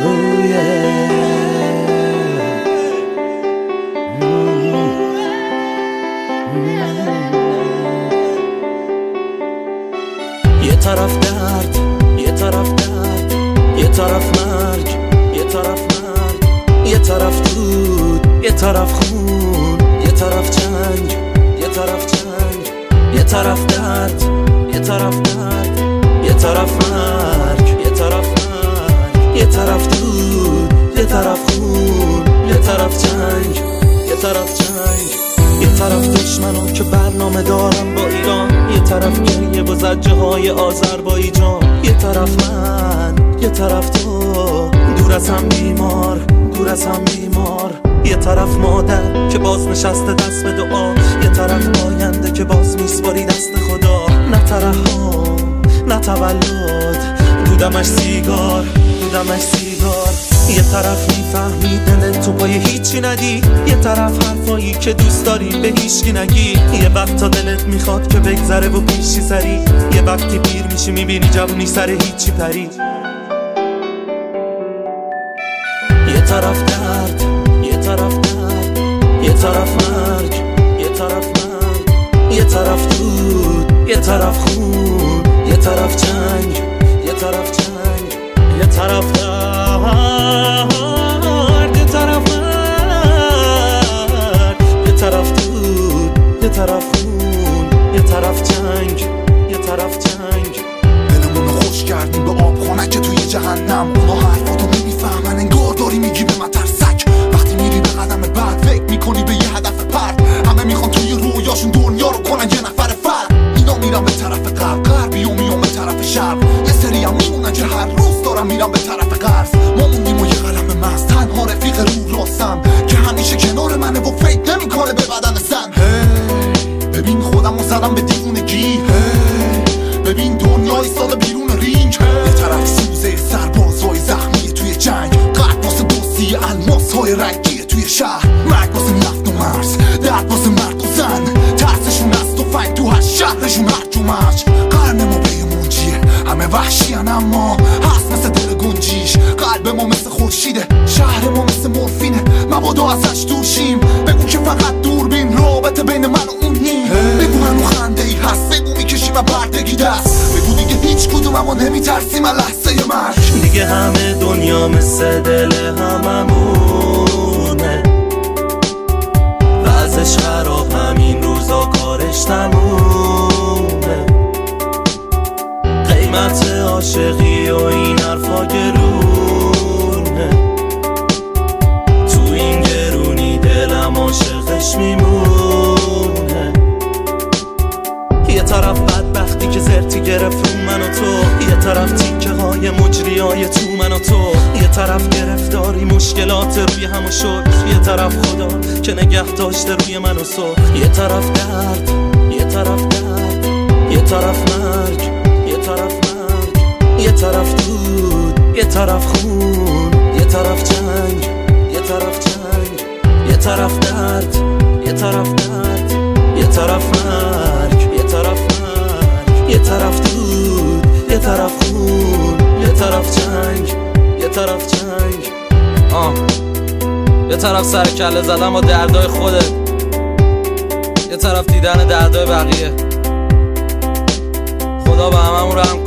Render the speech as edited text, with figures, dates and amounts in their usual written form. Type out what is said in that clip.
یه طرف درد، یه طرف درد، یه طرف مرگ، یه طرف مرگ، یه طرف دود، یه طرف خون، یه طرف جنگ، یه طرف جنگ، یه طرف درد، یه طرف درد، یه طرف مرگ، یه طرف مرگ، یه طرف دود، یه طرف خون، یه طرف جنگ، یه طرف جنگ، یه طرف دشمنم که برنامه دارم با ایران، یه طرف گریه و زجه های آذربایجان، یه طرف من، یه طرف تو، دور از هم بیمار، دور از هم بیمار، یه طرف مادر که باز نشسته دست به دعا، یه طرف آینده که باز میسپاری دست خدا، نه ترحم نه تولد، دودمش سیگار، دودمش سیگار، یه طرف میفهمی دلت تو پای هیچی ندی، یه طرف حرفایی که دوست داری به هیچکی نگی، یه وقت تا دلت میخواد که بگذره و پیشی سری، یه وقتی پیر میشی میبینی جوونی سر هیچی پری. یه طرف درد، یه طرف درد، یه طرف مرگ، یه طرف مرگ، یه طرف دود، یه طرف خون، یه طرف جنگ، یه طرف جنگ، یه طرف درد، یه طرف مرگ، یه طرف دود، یه طرف خون، یه طرف جنگ، یه طرف جنگ. دلمونو خوش کردیم به آبخانه که توی جهنم، اونا حرفاتو نمیفهمن انگار داری میگی به من ترسک، وقتی میری به قدم بعد فکر میکنی به یه هدف پرد، همه میخوان توی رویاشون دنیا رو کنن یه نفر فرد، اینا میرن به طرف غرب، غربی و میان به طرف شرق، یه سری هم میمونن که هر روز دارن میرن به طرف غرب، ما موندیم و یه قلم مست، تنها رفیق رو راستم که همیشه کنار منه و فکر نمیکنه به بدن زن. ببین خودمو زدم به دیوونگی، ببین دنیا ایستاده بیرون رینگ، یه طرف سوزه سربازای زخمی توی جنگ، قلب واسه دوستی الماس های رنگی توی شهر، مرگ واسه نفت و مرز، درد واسه مرد و زن، ترسشون از تفنگ تو هر شهرشون هرج و مرج، قرن ما به منجیه همه وحشیان اما هست مثل دل گنجیش، قلب ما مثل خورشیده، شهر ما مثل مورفینه، مبادا ازش دور شیم، بگو که فقط دوربین رابطه بین من و اون نیم، بگو هنو خنده ای هست، بگو میکشیم بردگی دست، بگو دیگه هیچ کدوم اما نمیترسیم از لحظه مرگ، دیگه همه دنیا مثل دل هممونه، وضعش خراب همین روزا کارش تمومه، قیمت عاشقی و این حرفا گرونه، تو این گرونی دلم عاشقش میمونه، یه طرف بدبختی که زرتی گرفت رو من و تو، یه طرف تیکه های مجری های تو من و تو، یه طرف گرفتاری مشکلات روی هم و شد، یه طرف خدا که نگه داشته روی من و سو، یه طرف درد، یه طرف درد، یه طرف مرگ، یه طرف مرگ، یه طرف دود، یه طرف خون، یه طرف جنگ، یه طرف جنگ، یه طرف درد، یه طرف درد، یه طرف مرگ، یه طرف مرگ، یه طرف دود، یه طرف خون، یه طرف جنگ، یه طرف جنگ. یه طرف سر کله زدن با دردای خودت، یه طرف دیدن دردای بقیه، خدا به هممون رحم